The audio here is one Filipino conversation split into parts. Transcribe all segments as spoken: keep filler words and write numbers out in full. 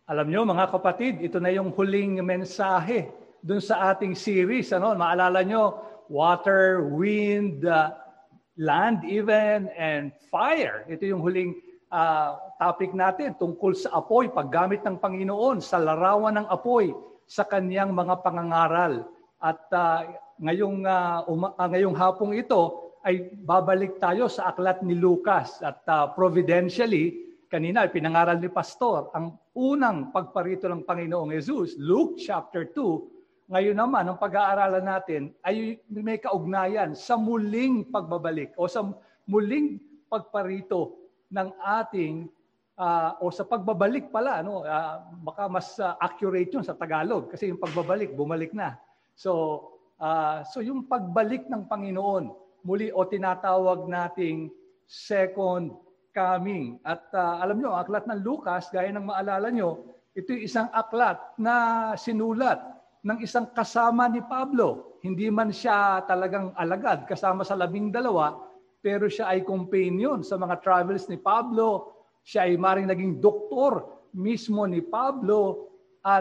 Alam nyo mga kapatid, ito na yung huling mensahe dun sa ating series. Ano? Maalala nyo, water, wind, uh, land even, and fire. Ito yung huling uh, topic natin tungkol sa apoy, paggamit ng Panginoon sa larawan ng apoy sa kanyang mga pangangaral. At uh, ngayong, uh, uma, uh, ngayong hapong ito ay babalik tayo sa aklat ni Lucas. At uh, providentially, kanina pinangaral ni Pastor ang unang pagparito ng Panginoong Jesus, Luke chapter two. Ngayon naman, ang pag-aaralan natin ay may kaugnayan sa muling pagbabalik o sa muling pagparito ng ating, uh, o sa pagbabalik pala, no? Uh, baka mas uh, accurate yun sa Tagalog kasi yung pagbabalik, bumalik na. So, uh, so yung pagbalik ng Panginoon, muli o tinatawag nating second coming. At uh, alam nyo, ang aklat ng Lucas, gaya ng maalala nyo, ito yung isang aklat na sinulat ng isang kasama ni Pablo. Hindi man siya talagang alagad kasama sa labing dalawa, pero siya ay companion sa mga travels ni Pablo. Siya ay maring naging doktor mismo ni Pablo at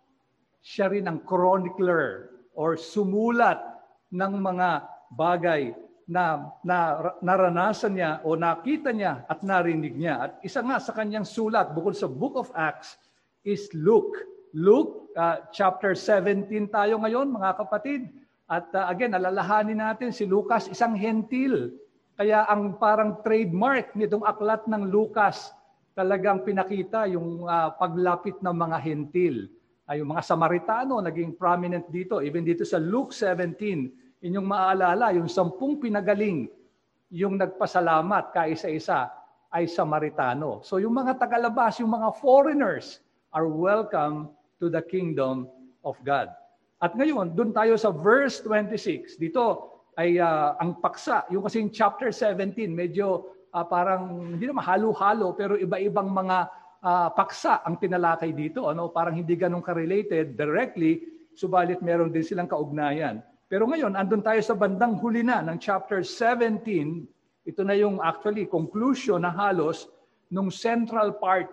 siya rin ang chronicler or sumulat ng mga bagay na, na naranasan niya o nakita niya at narinig niya. At isa nga sa kanyang sulat bukod sa Book of Acts is Luke. Luke uh, chapter seventeen tayo ngayon mga kapatid. At uh, again, alalahanin natin si Lucas isang hentil. Kaya ang parang trademark nitong aklat ng Lucas talagang pinakita yung uh, paglapit ng mga hentil. Ay, yung mga Samaritano naging prominent dito. Even dito sa Luke seventeen, inyong maaalala, yung sampung pinagaling, yung nagpasalamat kaisa-isa ay Samaritano. So yung mga tagalabas, yung mga foreigners are welcome to the kingdom of God. At ngayon, doon tayo sa verse twenty-six. Dito ay uh, ang paksa. Yung kasing chapter seventeen, medyo uh, parang hindi naman halo-halo, pero iba-ibang mga uh, paksa ang tinalakay dito. Ano? Parang hindi ganun ka-related directly, subalit meron din silang kaugnayan. Pero ngayon, andun tayo sa bandang huli na ng chapter seventeen. Ito na yung actually conclusion na halos nung central part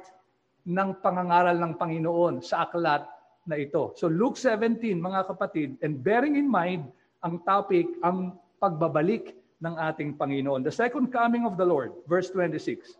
ng pangangaral ng Panginoon sa aklat na ito. So Luke seventeen, mga kapatid, and bearing in mind ang topic, ang pagbabalik ng ating Panginoon. The second coming of the Lord, verse twenty-six.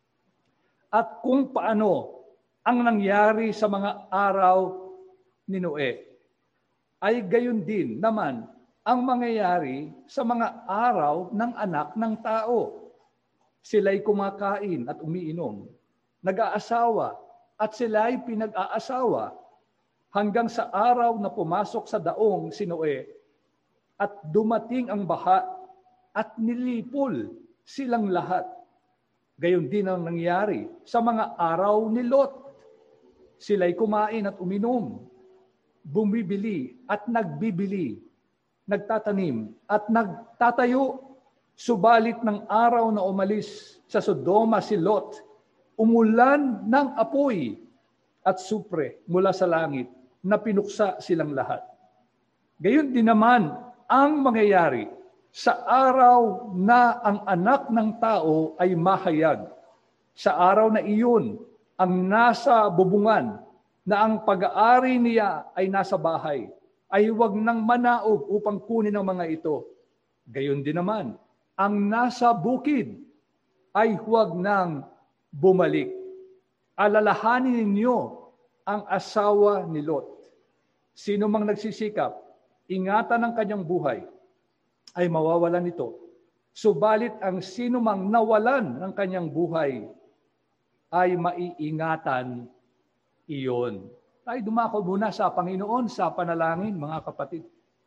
At kung paano ang nangyari sa mga araw ni Noe, ay gayon din naman ang mangyayari sa mga araw ng anak ng tao. Sila'y kumakain at umiinom, nag-aasawa at sila'y pinag-aasawa hanggang sa araw na pumasok sa daong si Noe at dumating ang baha at nilipol silang lahat. Gayon din ang nangyari sa mga araw ni Lot. Sila'y kumain at uminom, bumibili at nagbibili, nagtatanim at nagtatayo. Subalit ng araw na umalis sa Sodoma si Lot, umulan ng apoy at supre mula sa langit na pinuksa silang lahat. Gayon din naman ang mangyayari sa araw na ang anak ng tao ay mahayag. Sa araw na iyon, ang nasa bubungan na ang pag-aari niya ay nasa bahay, ay huwag nang manaog upang kunin ang mga ito. Gayon din naman, ang nasa bukid ay huwag nang bumalik. Alalahanin ninyo ang asawa ni Lot. Sino mang nagsisikap, ingatan ang kanyang buhay, ay mawawalan nito. Subalit ang sino mang nawalan ng kanyang buhay, ay maiingatan iyon. Tayo dumako muna sa Panginoon sa panalangin, mga kapatid.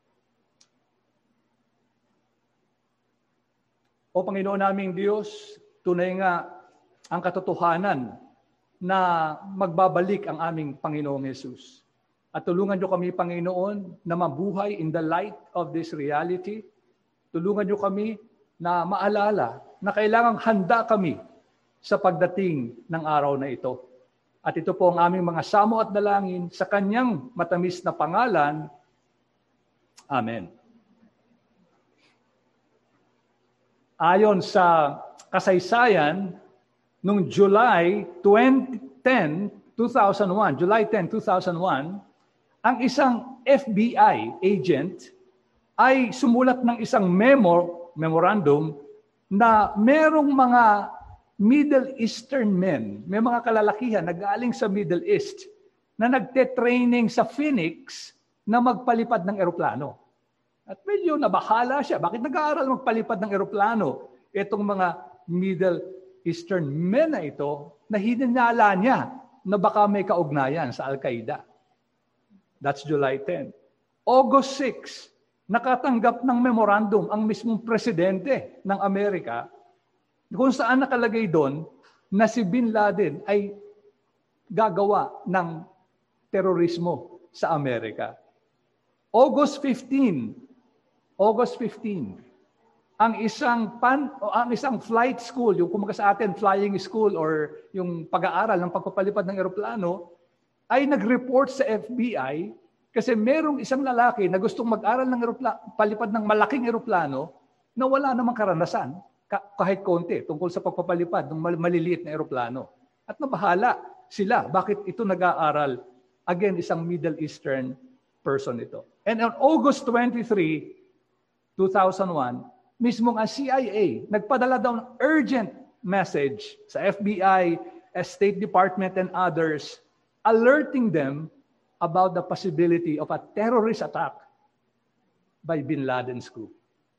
O Panginoon naming Diyos, tunay nga ang katotohanan na magbabalik ang aming Panginoong Yesus. At tulungan niyo kami, Panginoon, na mabuhay in the light of this reality. Tulungan niyo kami na maalala na kailangang handa kami sa pagdating ng araw na ito. At ito po ang aming mga samo at dalangin sa kanyang matamis na pangalan. Amen. Ayon sa kasaysayan, noong July twenty ten, two thousand one, July tenth, two thousand one, ang isang F B I agent ay sumulat ng isang memo, memorandum, na merong mga Middle Eastern men, may mga kalalakihan na galing sa Middle East na nagte-training sa Phoenix na magpalipad ng eroplano. At medyo nabahala siya. Bakit nag-aaral magpalipad ng eroplano? Itong mga Middle Eastern men na ito, na hinala niya na baka may kaugnayan sa Al-Qaeda. That's July tenth. August sixth, nakatanggap ng memorandum ang mismong presidente ng Amerika kung saan nakalagay doon na si Bin Laden ay gagawa ng terorismo sa Amerika. August fifteenth, August fifteenth, ang isang pan o ang isang flight school, yung kumaga sa atin flying school or yung pag-aaral ng pagpapalipad ng eroplano, ay nag-report sa F B I kasi merong isang lalaki na gustong mag-aral ng eropla- palipad ng malaking eroplano na wala namang karanasan kahit konti tungkol sa pagpapalipad ng maliliit na eroplano. At nabahala sila. Bakit ito nag-aaral? Again, isang Middle Eastern person ito. And on August twenty-third, two thousand one, mismong ang C I A nagpadala daw ng urgent message sa F B I, State Department, and others, alerting them about the possibility of a terrorist attack by Bin Laden's group.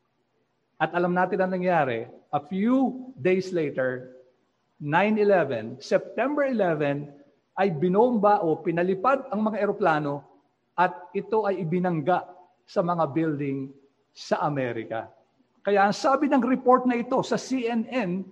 At alam natin ang nangyari, a few days later, nine eleven, September eleventh, ay binomba o pinalipad ang mga eroplano at ito ay ibinangga sa mga building sa Amerika. Kaya ang sabi ng report na ito sa C N N,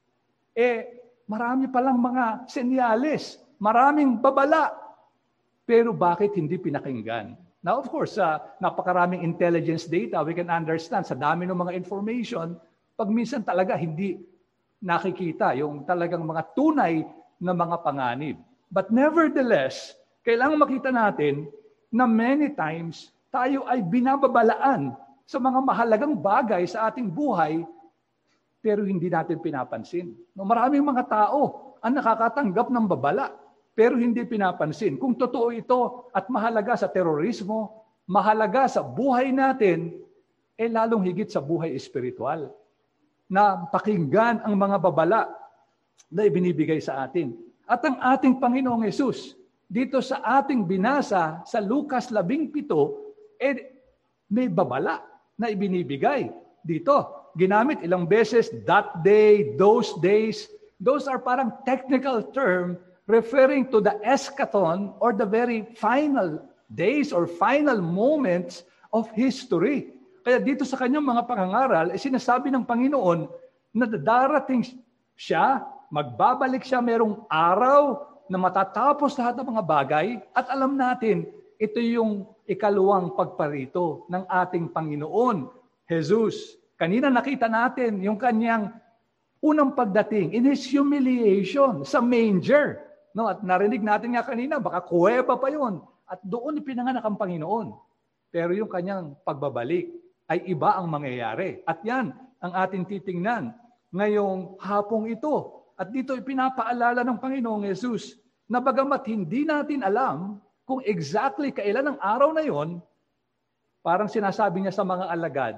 eh marami palang mga senyales, maraming babala, pero bakit hindi pinakinggan? Now, of course, uh, napakaraming intelligence data, we can understand sa dami ng mga information, pag minsan talaga hindi nakikita yung talagang mga tunay na mga panganib. But nevertheless, kailangan makita natin na many times tayo ay binababalaan sa mga mahalagang bagay sa ating buhay, pero hindi natin pinapansin. No, maraming mga tao ang nakakatanggap ng babala, pero hindi pinapansin. Kung totoo ito at mahalaga sa terorismo, mahalaga sa buhay natin, eh lalong higit sa buhay espiritual, na pakinggan ang mga babala na ibinibigay sa atin. At ang ating Panginoong Hesus, dito sa ating binasa sa Lucas labing pito, eh may babala na ibinibigay dito. Ginamit ilang beses, that day, those days. Those are parang technical term referring to the eschaton or the very final days or final moments of history. Kaya dito sa kanyang mga pangangaral, eh, sinasabi ng Panginoon na darating siya, magbabalik siya merong araw na matatapos lahat ng mga bagay at alam natin, ito yung ikaluwang pagparito ng ating Panginoon, Jesus. Kanina nakita natin yung kanyang unang pagdating in His humiliation sa manger. No, at narinig natin nga kanina, baka kuweba pa yun. At doon ipinanganak ang Panginoon. Pero yung kanyang pagbabalik ay iba ang mangyayari. At yan ang ating titingnan ngayong hapong ito. At dito ipinapaalala ng Panginoong Jesus na bagamat hindi natin alam kung exactly kailan ang araw na yon, parang sinasabi niya sa mga alagad,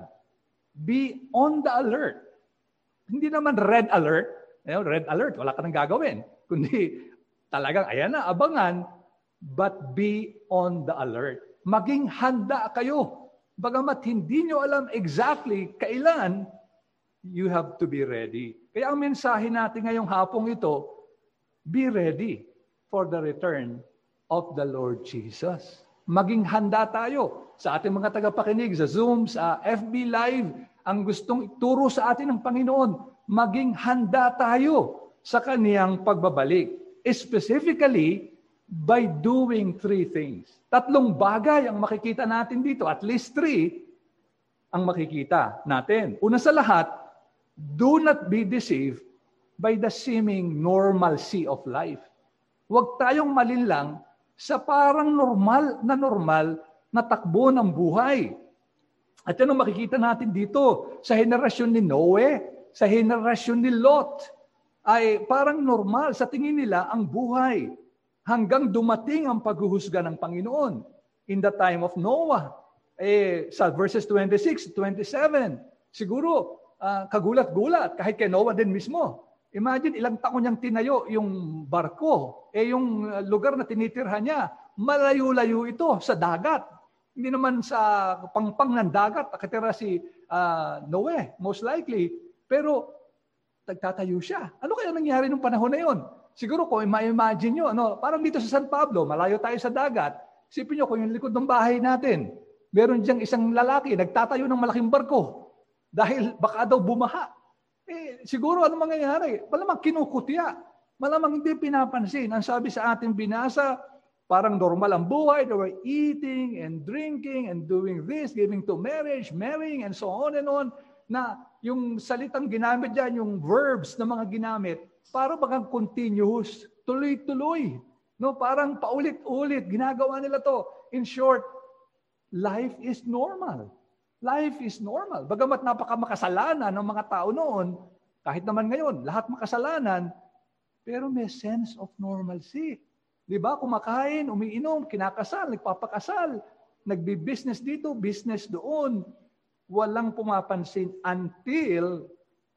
be on the alert. Hindi naman red alert. Red alert, wala ka nang gagawin. Kundi talagang, ayan na, abangan, but be on the alert. Maging handa kayo. Bagamat hindi nyo alam exactly kailan, you have to be ready. Kaya ang mensahe natin ngayong hapong ito, be ready for the return of the Lord Jesus. Maging handa tayo sa ating mga tagapakinig, sa Zoom, sa F B Live, ang gustong ituro sa atin ng Panginoon, maging handa tayo sa kaniyang pagbabalik. Specifically, by doing three things. Tatlong bagay ang makikita natin dito. At least three ang makikita natin. Una sa lahat, do not be deceived by the seeming normalcy of life. Huwag tayong malinlang sa parang normal na normal na takbo ng buhay. At yan ang makikita natin dito sa henerasyon ni Noe, sa henerasyon ni Lot. Ay parang normal sa tingin nila ang buhay. hanggang dumating ang paghuhusga ng Panginoon. In the time of Noah, eh, sa verses twenty-six, twenty-seven, siguro uh, kagulat-gulat kahit kay Noah din mismo. Imagine ilang taon niyang tinayo yung barko, eh yung lugar na tinitirhan niya, malayo-layo ito sa dagat. Hindi naman sa pangpang ng dagat nakatira si uh, Noe, most likely. Pero nagtatayo siya. Ano kaya nangyari nung panahon na yon? Siguro kung ma-imagine nyo, ano, parang dito sa San Pablo, malayo tayo sa dagat. Isipin nyo kung yung likod ng bahay natin, meron diyang isang lalaki, nagtatayo ng malaking barko dahil baka daw bumaha. Eh, siguro ano mangyayari? Malamang kinukutya. Malamang hindi pinapansin. Ang sabi sa ating binasa, parang normal ang buhay. They were eating and drinking and doing this, giving to marriage, marrying, and so on and on. Na yung salitang ginamit dyan, yung verbs na mga ginamit, parang bagang continuous, tuloy-tuloy. No, parang paulit-ulit, ginagawa nila to. In short, life is normal. Life is normal. Bagamat napakamakasalanan ng mga tao noon, kahit naman ngayon, lahat makasalanan, pero may sense of normalcy. Di ba? Kumakain, umiinom, kinakasal, nagpapakasal, nagbi-business dito, business doon. Walang pumapansin until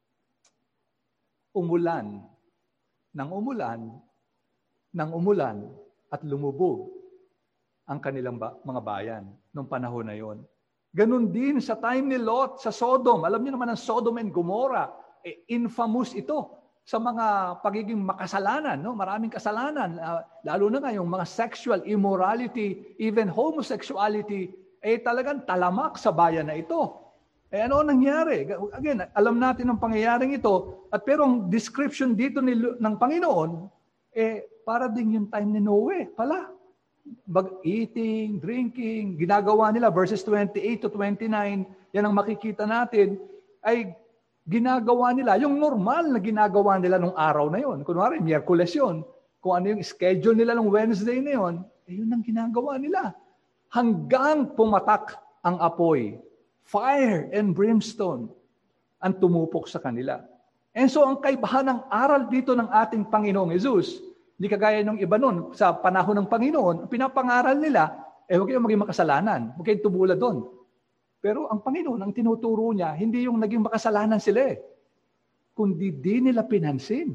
umulan. Nang umulan, nang umulan at lumubog ang kanilang ba- mga bayan noong panahon na yon. Ganon din sa time ni Lot sa Sodom. Alam niyo naman ang Sodom and Gomorrah, eh, infamous ito sa mga pagiging makasalanan, no? Maraming kasalanan, uh, lalo na nga yung mga sexual immorality, even homosexuality, eh talagang talamak sa bayan na ito. Eh ano nangyari? Again, alam natin ang pangyayaring ito, at pero ang description dito ni, ng Panginoon, eh para din yung time ni Noe pala. Bag eating, drinking, ginagawa nila, verses twenty-eight to twenty-nine, yan ang makikita natin, ay ginagawa nila, yung normal na ginagawa nila nung araw na yon. Kunwari, Miyerkules yun. Kung ano yung schedule nila nung Wednesday na yon, eh yun ang ginagawa nila. Hanggang pumatak ang apoy, fire and brimstone, ang tumupok sa kanila. And so, ang kaibahan ng aral dito ng ating Panginoong Jesus, hindi kagaya ng iba nun, sa panahon ng Panginoon, ang pinapangaral nila, eh huwag kayong maging makasalanan, huwag kayong tumula doon. Pero ang Panginoon, ang tinuturo niya, hindi yung naging makasalanan sila eh, kundi di nila pinansin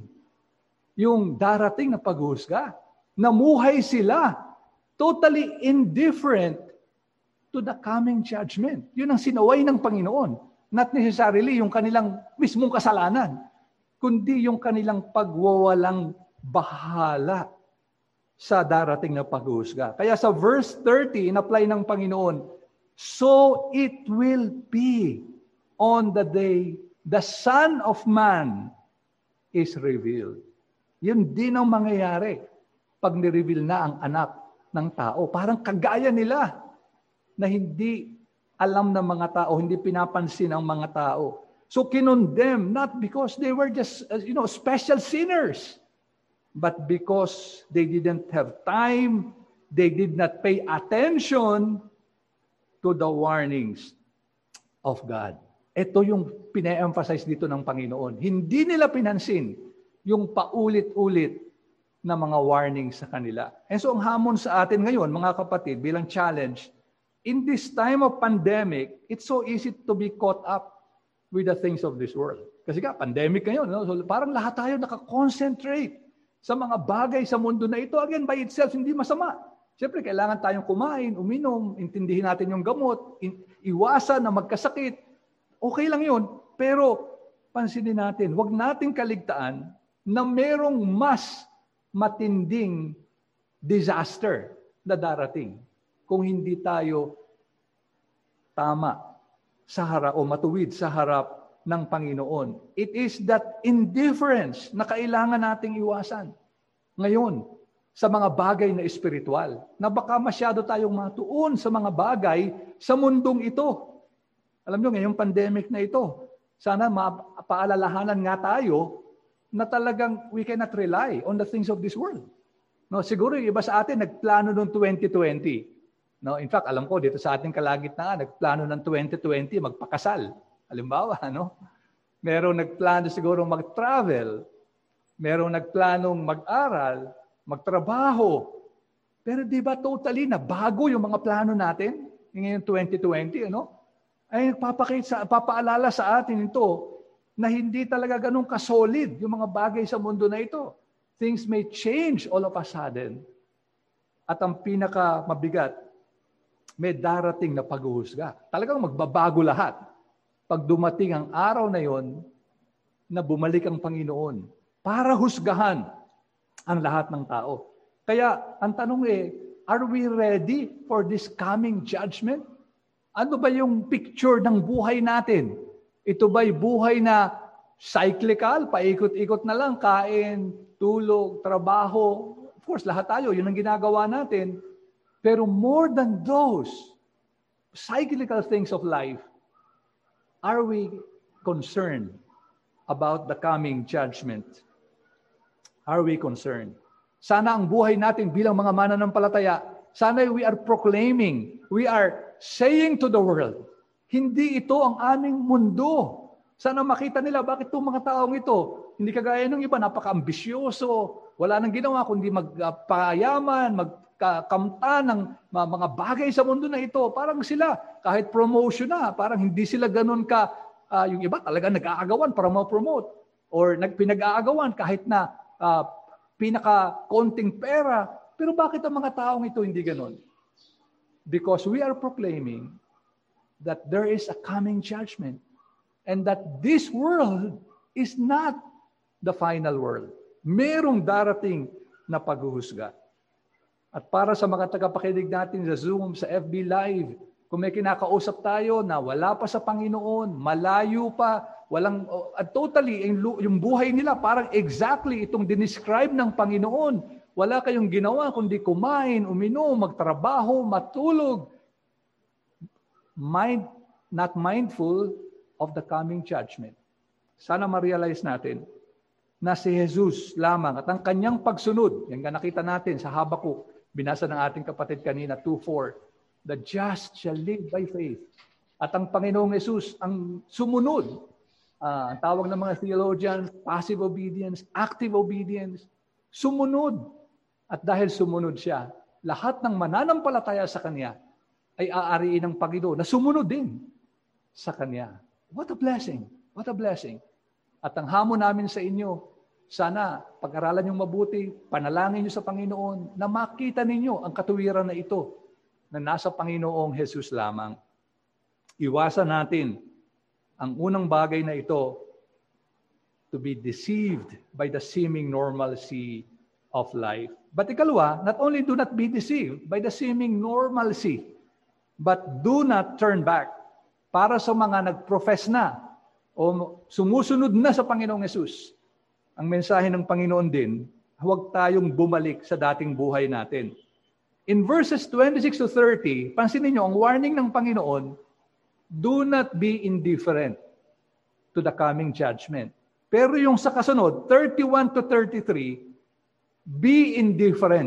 yung darating na paghuhusga. Namuhay sila, totally indifferent to the coming judgment. Yun ang sinaway ng Panginoon. Not necessarily yung kanilang mismong kasalanan, kundi yung kanilang pagwawalang bahala sa darating na paghuhusga. Kaya sa verse thirty, in-apply ng Panginoon, so it will be on the day the Son of Man is revealed. Yun din ang mangyayari pag ni-reveal na ang anak ng tao. Parang kagaya nila na hindi alam ng mga tao, hindi pinapansin ang mga tao. So kinondemn, not because they were just, you know, special sinners, but because they didn't have time, they did not pay attention to the warnings of God. Ito yung pina-emphasize dito ng Panginoon. Hindi nila pinansin yung paulit-ulit na mga warnings sa kanila. And so ang hamon sa atin ngayon, mga kapatid, bilang challenge, in this time of pandemic, it's so easy to be caught up with the things of this world. Kasi ka, pandemic ngayon, no? So parang lahat tayo nakakonsentrate sa mga bagay sa mundo na ito. Again, by itself, hindi masama. Siyempre, kailangan tayong kumain, uminom, intindihin natin yung gamot, in, iwasan na magkasakit. Okay lang yun. Pero, pansinin natin, huwag nating kaligtaan na merong mas matinding disaster na darating kung hindi tayo tama sa harap o matuwid sa harap ng Panginoon. It is that indifference na kailangan nating iwasan ngayon sa mga bagay na espiritual, na baka masyado tayong matuon sa mga bagay sa mundong ito. Alam nyo, ngayong pandemic na ito, sana mapaalalahanan nga tayo na talagang we cannot rely on the things of this world. No, siguro yung iba sa atin nagplano noong twenty twenty. No, in fact, alam ko dito sa ating kalagitnaan, nagplano ng twenty twenty magpakasal. Halimbawa, no? Merong nagplano siguro mag-travel. Merong nagplanong mag-aral. magtrabaho. Pero di ba totally na bago yung mga plano natin ngayong twenty twenty, ano? Ay nagpapakita, papaalala sa atin ito na hindi talaga ganun kasolid yung mga bagay sa mundo na ito. Things may change all of a sudden. At ang pinaka mabigat, may darating na paghuhusga. Talagang magbabago lahat. Pag dumating ang araw na yon, na bumalik ang Panginoon para husgahan ang lahat ng tao. Kaya ang tanong eh, are we ready for this coming judgment? Ano ba yung picture ng buhay natin? Ito ba'y buhay na cyclical, paikot-ikot na lang, kain, tulog, trabaho? Of course, lahat tayo, yun ang ginagawa natin. Pero more than those cyclical things of life, are we concerned about the coming judgment? Are we concerned? Sana ang buhay natin bilang mga mananampalataya, sana we are proclaiming, we are saying to the world, hindi ito ang aming mundo. Sana makita nila, bakit itong mga taong ito, hindi kagaya ng iba, napaka-ambisyoso, wala nang ginawa kundi magpayaman, magkamta ng mga bagay sa mundo na ito. Parang sila, kahit promotion na, parang hindi sila ganun ka, uh, yung iba talaga nag-aagawan para ma-promote. Or nagpinag-aagawan kahit na uh, pinaka-konting pera. Pero bakit ang mga taong ito hindi ganun? Because we are proclaiming that there is a coming judgment and that this world is not the final world. Merong darating na paghuhusga. At para sa mga tagapakinig natin sa Zoom, sa F B Live, kung may kinakausap tayo na wala pa sa Panginoon, malayo pa, walang, at totally, yung buhay nila parang exactly itong dinescribe ng Panginoon. Wala kayong ginawa kundi kumain, uminom, magtrabaho, matulog. Mind, not mindful of the coming judgment. Sana ma-realize natin na si Jesus lamang at ang kanyang pagsunod, yan nga nakita natin sa Habakuk, binasa ng ating kapatid kanina, two four, the just shall live by faith. At ang Panginoong Jesus ang sumunod. Uh, ang tawag ng mga theologians, passive obedience, active obedience, sumunod. At dahil sumunod siya, lahat ng mananampalataya sa Kanya ay aariin ng Panginoon na sumunod din sa Kanya. What a blessing! What a blessing! At ang hamon namin sa inyo, sana pag-aralan niyong mabuti, panalangin niyo sa Panginoon na makita ninyo ang katuwiran na ito na nasa Panginoong Jesus lamang. Iwasan natin ang unang bagay na ito, to be deceived by the seeming normalcy of life. But ikalawa, not only do not be deceived by the seeming normalcy, but do not turn back. Para sa mga nag-profess na o sumusunod na sa Panginoong Yesus, ang mensahe ng Panginoon din, huwag tayong bumalik sa dating buhay natin. In verses twenty-six to thirty, pansinin niyo ang warning ng Panginoon, do not be indifferent to the coming judgment. Pero yung sa kasunod, thirty-one to thirty-three, be indifferent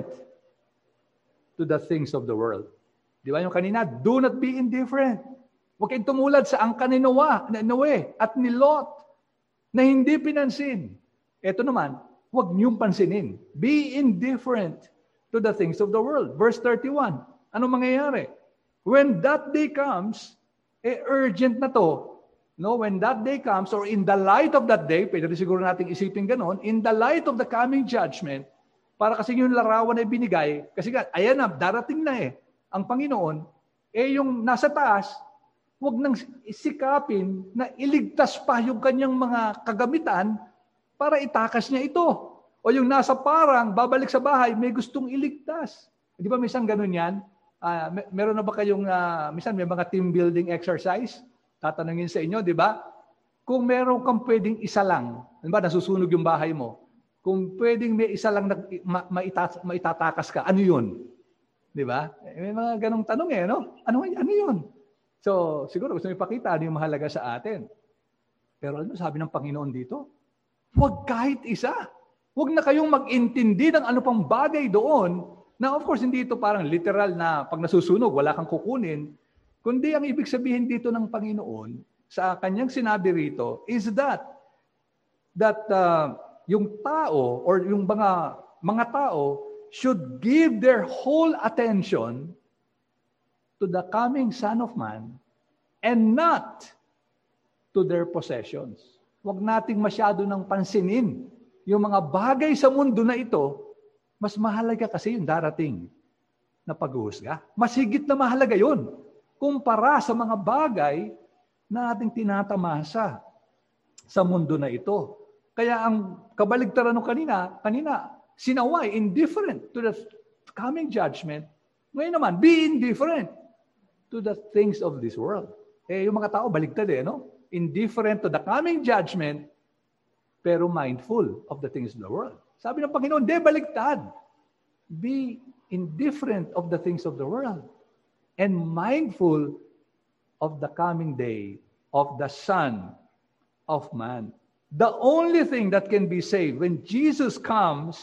to the things of the world. Di ba yung kanina, do not be indifferent. Huwag kayong tumulad sa angka ni Noah, ni Noe at ni Lot na hindi pinansin. Ito naman, huwag niyong pansinin. Be indifferent to the things of the world. Verse thirty-one, ano mangyayari? When that day comes, eh urgent na to. No, when that day comes, or in the light of that day, pwede rin siguro natin isipin ganon, in the light of the coming judgment, para kasi yung larawan ay binigay, kasi nga, ayan na, darating na eh, ang Panginoon, eh yung nasa taas, huwag nang isikapin na iligtas pa yung kanyang mga kagamitan para itakas niya ito. O yung nasa parang, babalik sa bahay, may gustong iligtas. Di ba minsan ganun yan? Uh, may, meron na ba kayong, uh, minsan may mga team building exercise? Tatanungin sa inyo, di ba? Kung meron kang pwedeng isa lang, di ba, nasusunog yung bahay mo, kung pwedeng may isa lang na ma, maita, maitatakas ka, ano yun? Di ba? May mga ganong tanong eh, no? Ano, ano yun? So, siguro gusto mo ipakita ano yung mahalaga sa atin. Pero ano sabi ng Panginoon dito? Huwag kahit isa. Huwag na kayong mag-intindi ng ano pang bagay doon. Na of course, hindi ito parang literal na pag nasusunog, wala kang kukunin. Kundi ang ibig sabihin dito ng Panginoon, sa kanyang sinabi rito, is that, that uh, yung tao or yung mga, mga tao should give their whole attention to the coming Son of Man and not to their possessions. Huwag nating masyado nang pansinin yung mga bagay sa mundo na ito. Mas mahalaga kasi yung darating na paghuhusga. Mas higit na mahalaga yun kumpara sa mga bagay na ating tinatamasa sa mundo na ito. Kaya ang kabaligtaran nung kanina, kanina, sinaway, indifferent to the coming judgment. Ngayon naman, be indifferent to the things of this world. Eh, yung mga tao, baligtad eh, no? Indifferent to the coming judgment, pero mindful of the things of the world. Sabi ng Panginoon, de, baligtad. Be indifferent of the things of the world and mindful of the coming day of the Son of Man. The only thing that can be saved when Jesus comes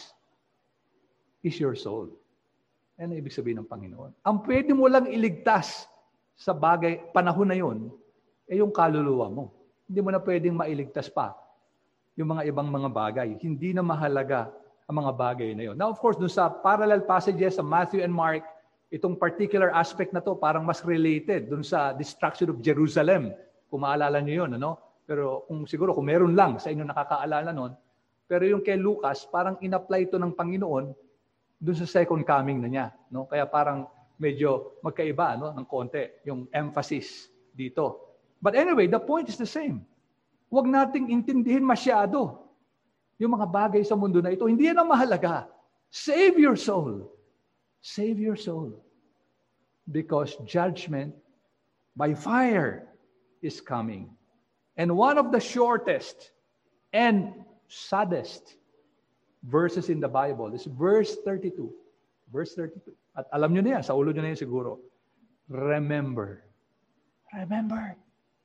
is your soul. Yan ang ibig sabihin ng Panginoon. Ang pwede mo lang iligtas sa bagay, panahon na yun, ay yung kaluluwa mo. Hindi mo na pwedeng mailigtas pa yung mga ibang mga bagay. Hindi na mahalaga ang mga bagay na yun. Now, of course, dun sa parallel passages sa Matthew and Mark, itong particular aspect na to parang mas related dun sa destruction of Jerusalem. Kung maalala nyo yun, ano? Pero kung siguro, kung meron lang sa inyo nakakaalala nun, pero yung kay Lucas, parang in-apply ito ng Panginoon dun sa second coming na niya. No? Kaya parang medyo magkaiba, no, ng konti yung emphasis dito. But anyway, the point is the same. Huwag nating intindihin masyado yung mga bagay sa mundo na ito. Hindi yan ang mahalaga. Save your soul. Save your soul. Because judgment by fire is coming. And one of the shortest and saddest verses in the Bible is verse thirty-two. Verse thirty-two. At alam nyo na yan, sa ulo nyo na yan siguro. Remember. Remember.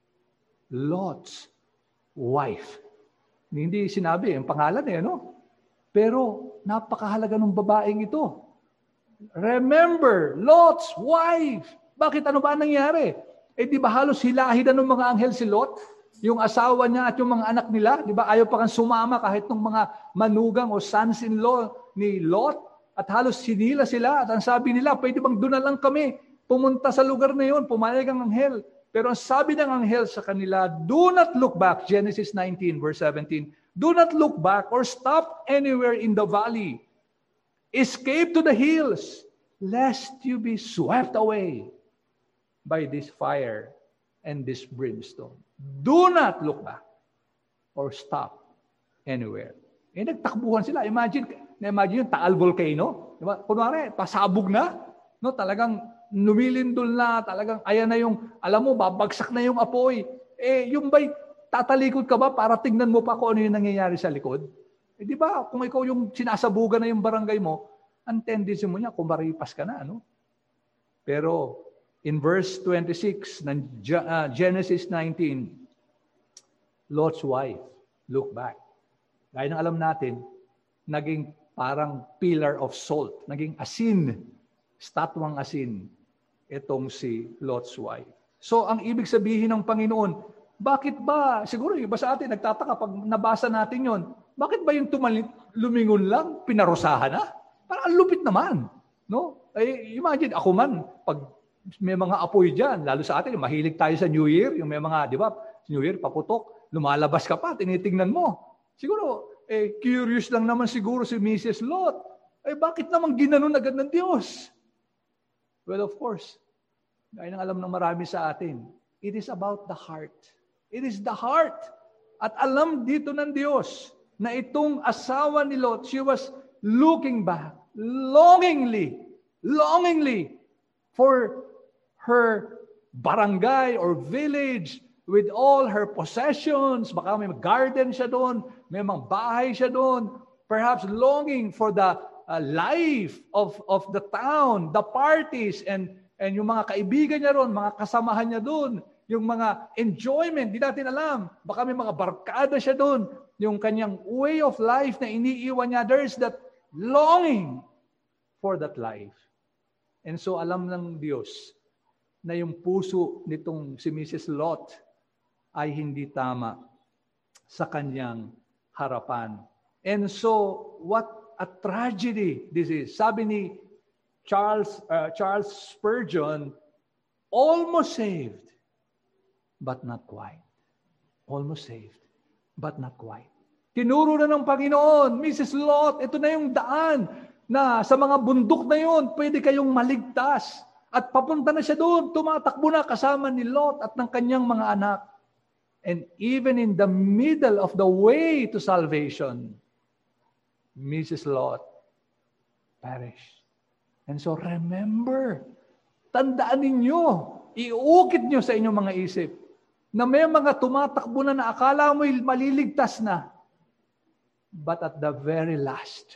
Lot's wife. Hindi sinabi, ang pangalan eh, no? Pero napakahalaga ng babaeng ito. Remember, Lot's wife. Bakit? Ano ba nangyari? Eh di ba halos hilahidan ng mga anghel si Lot? Yung asawa niya at yung mga anak nila, di ba ayaw pa kang sumama kahit ng mga manugang o sons-in-law ni Lot? At halos sinila sila. At ang sabi nila, pwede bang doon na lang kami pumunta sa lugar na yun, pumayag ang anghel. Pero ang sabi ng anghel sa kanila, do not look back. Genesis nineteen, verse seventeen. Do not look back or stop anywhere in the valley. Escape to the hills, lest you be swept away by this fire and this brimstone. Do not look back or stop anywhere. Eh, nagtakbuhan sila. Imagine, na-imagine yung Taal Volcano. Diba? Kunwari, pasabog na. No, talagang lumilindol na. Talagang, ayan na yung, alam mo, babagsak na yung apoy. Eh, yung ba'y tatalikod ka ba para tingnan mo pa kung ano yung nangyayari sa likod? Eh, di ba, kung ikaw yung sinasabugan na yung barangay mo, ang tendency mo niya, kumaripas ka na, ano? Pero, in verse twenty-six ng Genesis nineteen, Lot's wife look back. Gaya ng alam natin, naging parang pillar of salt, naging asin, statwang asin, itong si Lot's wife. So, ang ibig sabihin ng Panginoon, bakit ba, siguro iba sa atin, nagtataka pag nabasa natin yon, bakit ba yung tumalit, lumingon lang, pinarusahan na? Parang ang lupit naman. No? Eh, imagine, ako man, pag may mga apoy dyan, lalo sa atin, mahilig tayo sa New Year, yung may mga, di ba, New Year, paputok, lumalabas ka pa, tinitingnan mo. Siguro, eh, curious lang naman siguro si Missus Lot. Eh, bakit naman ginanon agad ng Diyos? Well, of course, gaya ng alam ng marami sa atin, it is about the heart. It is the heart. At alam dito ng Diyos na itong asawa ni Lot, she was looking back, longingly, longingly for her barangay or village with all her possessions. Baka may garden siya doon, may mga bahay siya doon. Perhaps longing for the uh, life of, of the town, the parties, and, and yung mga kaibigan niya doon, mga kasamahan niya doon, yung mga enjoyment, di natin alam. Baka may mga barkada siya doon. Yung kanyang way of life na iniiwan niya, there's that longing for that life. And so alam ng Diyos na yung puso nitong si Missus Lot ay hindi tama sa kanyang harapan. And so what a tragedy this is. Sabi ni Charles, uh, Charles Spurgeon, almost saved, but not quite. Almost saved, but not quite. Tinuro na ng Panginoon, Missus Lot, ito na yung daan na sa mga bundok na yun, pwede kayong maligtas. At papunta na siya doon, tumatakbo na kasama ni Lot at ng kanyang mga anak. And even in the middle of the way to salvation, Missus Lot perished. And so remember, tandaan ninyo, iukit nyo sa inyong mga isip, na may mga tumatakbo na na akala mo'y maliligtas na. But at the very last,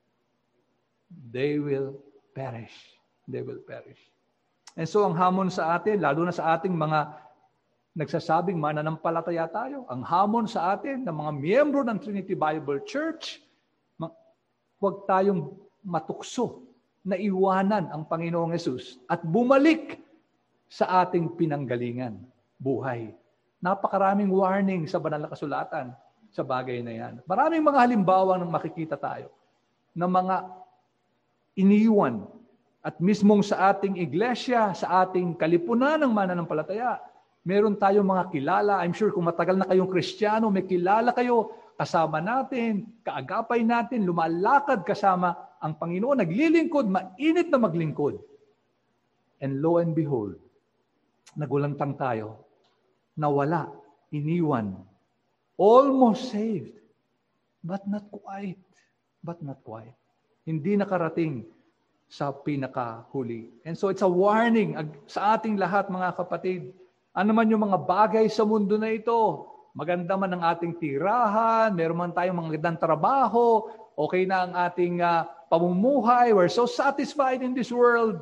they will perish. They will perish. And so ang hamon sa atin, lalo na sa ating mga nagsasabing mananampalataya tayo, ang hamon sa atin ng mga miyembro ng Trinity Bible Church, huwag tayong matukso na iwanan ang Panginoong Hesus at bumalik sa ating pinanggalingan, buhay. Napakaraming warning sa banal na kasulatan sa bagay na yan. Maraming mga halimbawa nang makikita tayo ng mga iniwan at mismong sa ating iglesia, sa ating kalipunan ng mananampalataya, meron tayong mga kilala. I'm sure kung matagal na kayong Kristiyano, may kilala kayo, kasama natin, kaagapay natin, lumalakad kasama ang Panginoon, naglilingkod, mainit na maglingkod. And lo and behold, nagulantang tayo, nawala, iniwan, almost saved, but not quite, but not quite. Hindi nakarating sa pinakahuli. And so it's a warning sa ating lahat, mga kapatid. Ano man yung mga bagay sa mundo na ito, maganda man ang ating tirahan, meron man tayong mga gandang trabaho, okay na ang ating uh, pamumuhay, we're so satisfied in this world.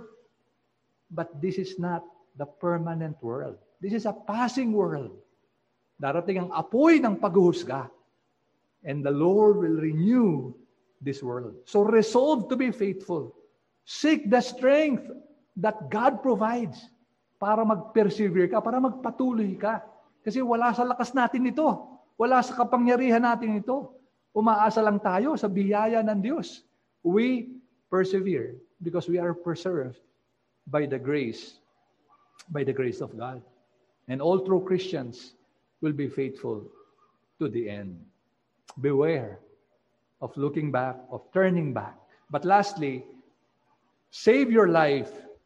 But this is not the permanent world. This is a passing world. Darating ang apoy ng paghuhusga. And the Lord will renew this world. So resolve to be faithful. Seek the strength that God provides para mag-persevere ka, para magpatuloy ka. Kasi wala sa lakas natin ito. Wala sa kapangyarihan natin ito. Umaasa lang tayo sa biyaya ng Diyos. We persevere because we are preserved by the grace, by the grace of God. And all true Christians will be faithful to the end. Beware of looking back, of turning back. But lastly, save your life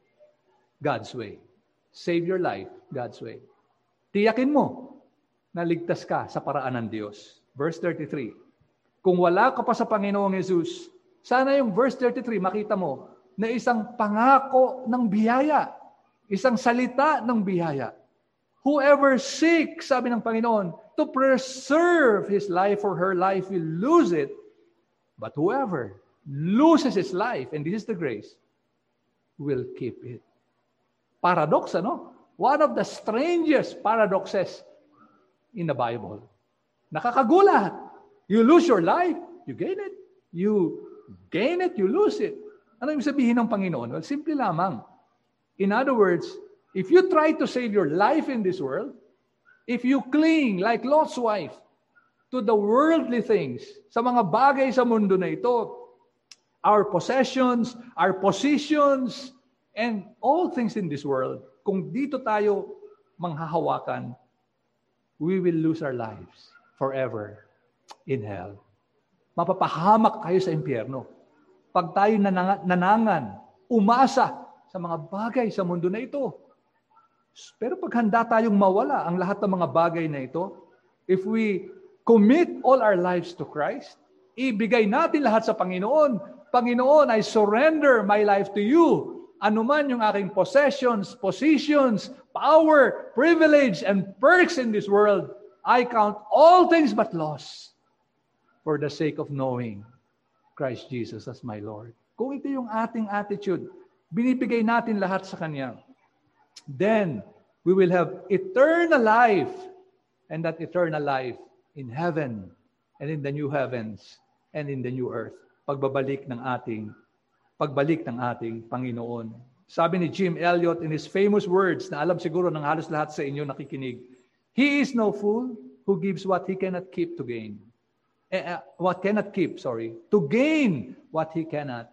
God's way. Save your life God's way. Tiyakin mo na ligtas ka sa paraan ng Diyos. Verse thirty-three. Kung wala ka pa sa Panginoong Jesus, sana yung verse thirty-three, makita mo na isang pangako ng biyaya. Isang salita ng biyaya. Whoever seeks, sabi ng Panginoon, to preserve his life or her life will lose it. But whoever loses his life, and this is the grace, will keep it. Paradox, ano? One of the strangest paradoxes in the Bible. Nakakagulat. You lose your life, you gain it. You gain it, you lose it. Ano yung sabihin ng Panginoon? Well, simple lamang. In other words, if you try to save your life in this world, if you cling like Lot's wife to the worldly things, sa mga bagay sa mundo na ito, our possessions, our positions, and all things in this world, kung dito tayo manghahawakan, we will lose our lives forever in hell. Mapapahamak kayo sa impyerno. Pag tayo nanang- nanangan, umasa sa mga bagay sa mundo na ito. Pero pag handa tayong mawala ang lahat ng mga bagay na ito, if we commit all our lives to Christ, ibigay natin lahat sa Panginoon. Panginoon, I surrender my life to you. Ano man yung aking possessions, positions, power, privilege, and perks in this world, I count all things but loss for the sake of knowing Christ Jesus as my Lord. Kung ito yung ating attitude, binibigay natin lahat sa Kanya, then we will have eternal life, and that eternal life in heaven, and in the new heavens, and in the new earth. Pagbabalik ng ating pagbalik ng ating Panginoon. Sabi ni Jim Elliot in his famous words, na alam siguro ng halos lahat sa inyo nakikinig, He is no fool who gives what he cannot keep to gain. uh, what cannot keep, sorry, to gain what he cannot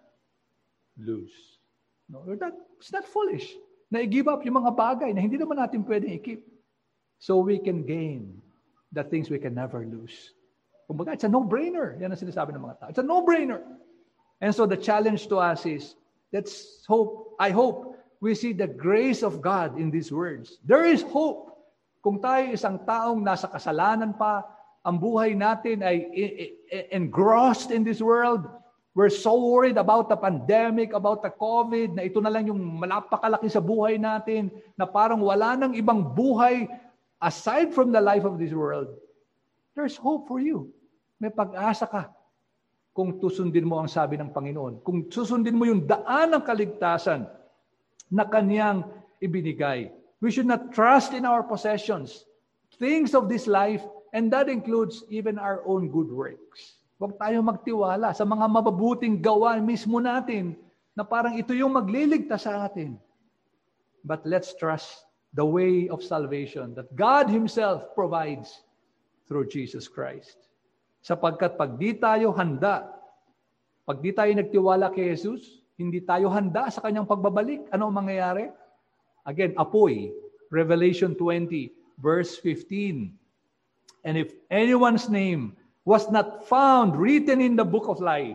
lose. No, that, it's not foolish na i-give up yung mga bagay na hindi naman natin pwedeng i-keep so we can gain the things we can never lose. Kumbaga, it's a no-brainer. Yan ang sinasabi ng mga tao. It's a no-brainer. And so the challenge to us is, let's hope, I hope, we see the grace of God in these words. There is hope. Kung tayo isang taong nasa kasalanan pa, ang buhay natin ay engrossed in this world, we're so worried about the pandemic, about the COVID, na ito na lang yung malapakalaki sa buhay natin, na parang wala nang ibang buhay aside from the life of this world. There's hope for you. May pag-asa ka kung susundin mo ang sabi ng Panginoon. Kung susundin mo yung daan ng kaligtasan na Kanyang ibinigay. We should not trust in our possessions, things of this life, and that includes even our own good works. Huwag tayo magtiwala sa mga mababuting gawa mismo natin na parang ito yung magliligtas sa atin. But let's trust the way of salvation that God Himself provides through Jesus Christ. Sapagkat pag di tayo handa, pag di tayo nagtiwala kay Jesus, hindi tayo handa sa Kanyang pagbabalik, ano ang mangyayari? Again, apoy, Revelation twenty, verse fifteen. And if anyone's name was not found written in the book of life,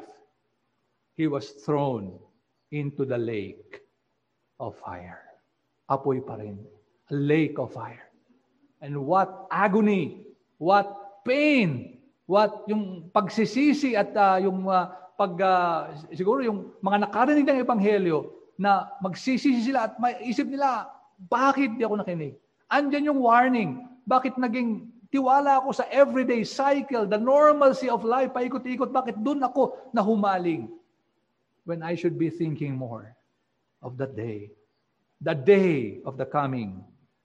he was thrown into the lake of fire. Apoy pa rin. A lake of fire. And what agony, what pain, what yung pagsisisi at uh, yung uh, pag, uh, siguro yung mga nakarinig ng Ebanghelyo na magsisisi sila at maisip nila, bakit di ako nakinig? Andyan yung warning. Bakit naging tiwala ako sa everyday cycle, the normalcy of life, paikot-ikot, bakit dun ako nahumaling? When I should be thinking more of that day, the day of the coming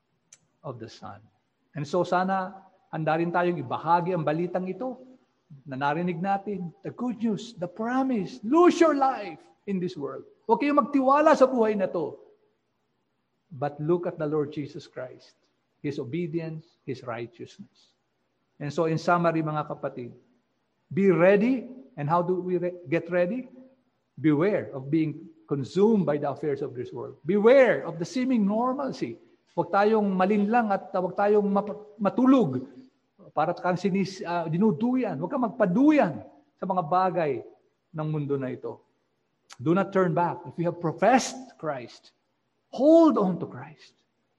of the Son. And so sana, handa rin tayong ibahagi ang balitang ito na narinig natin, the good news, the promise, lose your life in this world. Huwag kayong magtiwala sa buhay na to. But look at the Lord Jesus Christ, His obedience, His righteousness. And so in summary, mga kapatid, be ready. And how do we re- get ready? Beware of being consumed by the affairs of this world. Beware of the seeming normalcy. Huwag tayong malinlang at huwag tayong matulog para kang sinis, uh, dinuduyan. Huwag kang magpaduyan sa mga bagay ng mundo na ito. Do not turn back. If you have professed Christ, hold on to Christ.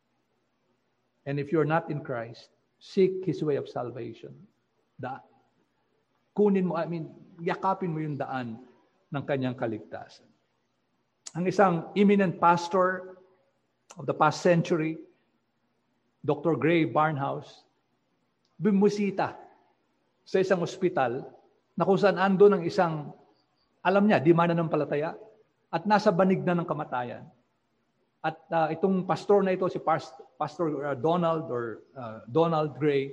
And if you're not in Christ, seek His way of salvation. Da, kunin mo, I mean, yakapin mo yung daan ng Kanyang kaligtasan. Ang isang eminent pastor of the past century, Doctor Gray Barnhouse, bumusita sa isang ospital na kung saan ando ng isang, alam niya, di mananampalataya at nasa banig na ng kamatayan. At uh, itong pastor na ito, si Pastor, Pastor uh, Donald or uh, Donald Gray,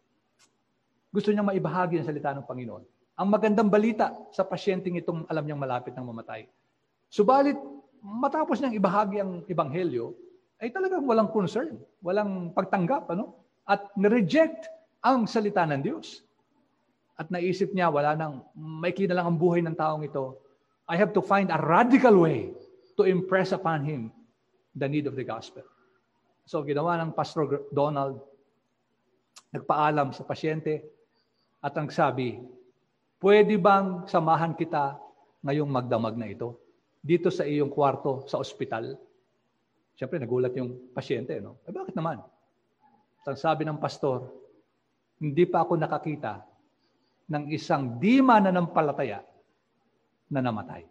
gusto niyang maibahagi ang salita ng Panginoon. Ang magandang balita sa pasyenteng itong alam niyang malapit ng mamatay. Subalit, matapos niyang ibahagi ang ebanghelyo, ay talagang walang concern, walang pagtanggap, ano? At nireject ang salita ng Diyos. At naisip niya, wala nang, maikli na lang ang buhay ng taong ito. I have to find a radical way to impress upon him the need of the gospel. So, ginawa ng Pastor Donald, nagpaalam sa pasyente, at ang sabi, pwede bang samahan kita ngayong magdamag na ito? Dito sa iyong kwarto sa ospital? Siyempre, nagulat yung pasyente, no? Eh, bakit naman? At ang sabi ng pastor, hindi pa ako nakakita ng isang di mananampalataya na namatay.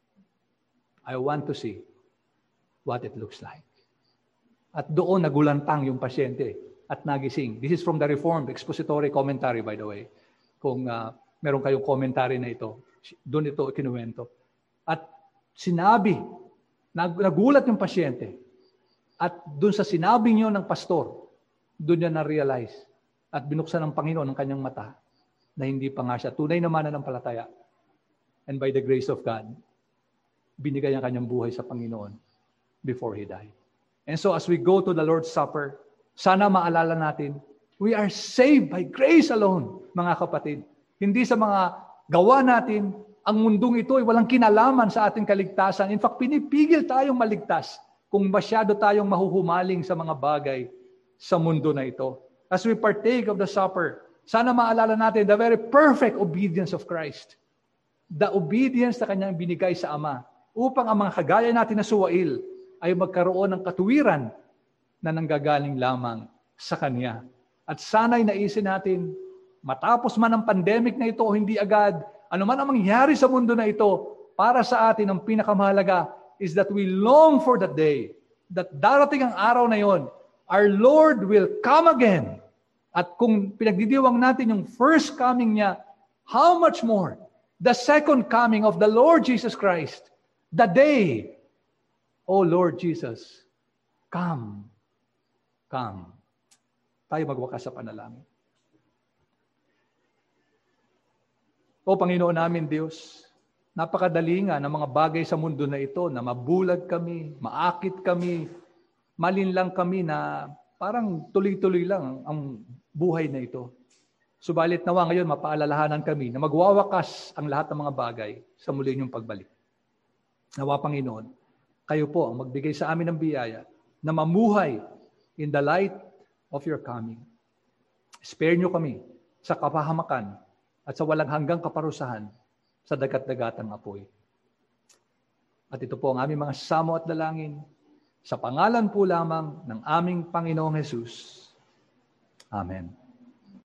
I want to see what it looks like. At doon nagulantang yung pasyente at nagising. This is from the Reformed Expository Commentary, by the way. Kung uh, meron kayong commentary na ito, doon ito kinuwento. At sinabi, nag- nagulat yung pasyente. At doon sa sinabi niyo ng pastor, doon niya na-realize at binuksan ng Panginoon ang kanyang mata na hindi pa nga siya tunay na mananampalataya. And by the grace of God, binigay ang kanyang buhay sa Panginoon before He died. And so as we go to the Lord's Supper, sana maalala natin, we are saved by grace alone, mga kapatid. Hindi sa mga gawa natin, ang mundong ito ay walang kinalaman sa ating kaligtasan. In fact, pinipigil tayong maligtas kung masyado tayong mahuhumaling sa mga bagay sa mundo na ito. As we partake of the supper, sana maalala natin the very perfect obedience of Christ. The obedience na Kanyang binigay sa Ama upang ang mga kagaya natin na suwail ay magkaroon ng katuwiran na nanggagaling lamang sa Kanya. At sana'y naisin natin, matapos man ang pandemic na ito o hindi agad, ano man ang mangyari sa mundo na ito, para sa atin ang pinakamahalaga is that we long for that day, that darating ang araw na yon, our Lord will come again. At kung pinagdidiwang natin yung first coming niya, how much more the second coming of the Lord Jesus Christ, the day, oh Lord Jesus, come, come. Tayo magwakas sa panalangin. O Panginoon namin Diyos, napakadali nga ng mga bagay sa mundo na ito na mabulag kami, maakit kami, malinlang kami na parang tuloy-tuloy lang ang buhay na ito. Subalit nawa ngayon mapaalalahanan kami na magwawakas ang lahat ng mga bagay sa muli niyong pagbalik. Nawa Panginoon, kayo po ang magbigay sa amin ng biyaya na mamuhay in the light of your coming. Spare niyo kami sa kapahamakan at sa walang hanggang kaparusahan sa dagat-dagatang apoy. At ito po ang aming mga samo at dalangin sa pangalan po lamang ng aming Panginoong Jesus. Amen.